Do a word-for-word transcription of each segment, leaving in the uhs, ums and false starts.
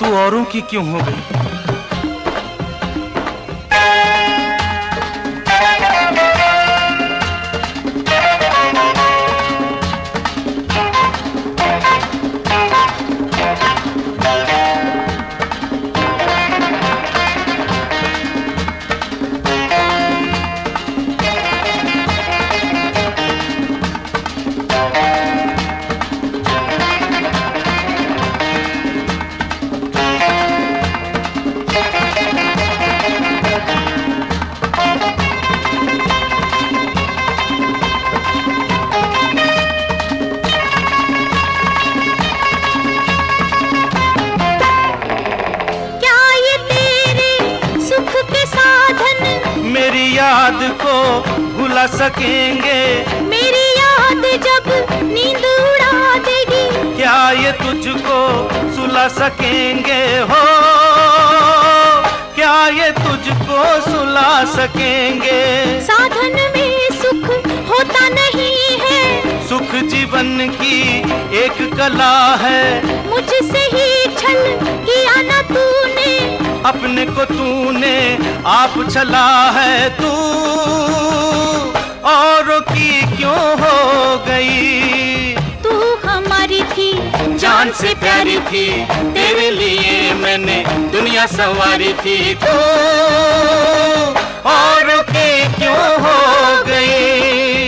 तू औरों की क्यों हो गई? याद को भुला सकेंगे? मेरी याद जब नींद उड़ा देगी, क्या ये तुझको सुला सकेंगे? हो क्या ये तुझको सुला सकेंगे? साधन में सुख होता नहीं है, सुख जीवन की एक कला है। मुझसे ही छल किया न तूने, अपने को तूने आप छला है। तू औरों की क्यों हो गई? तू हमारी थी, जान से प्यारी थी, तेरे लिए मैंने दुनिया संवारी थी। तू औरों की क्यों हो गई?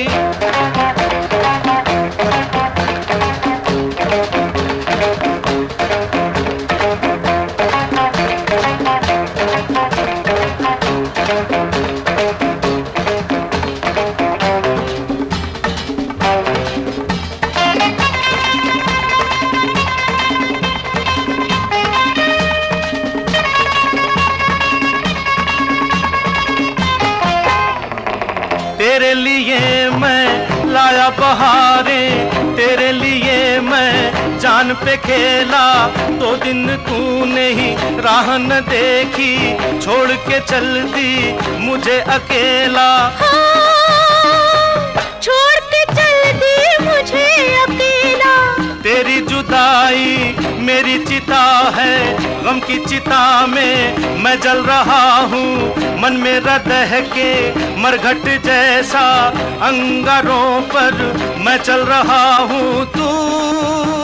तेरे लिए मैं लाया बहारें, तेरे लिए मैं जान पे खेला। तो दिन तूने ही राह न देखी, छोड़ के चल दी मुझे अकेला। हाँ, छोड़ के चल दी मुझे अकेला। तेरी जुदाई मेरी चिता है, गम की चिता में मैं जल रहा हूँ। मन मेरा दह के मरघट जैसा अंगारों पर मैं चल रहा हूँ। तू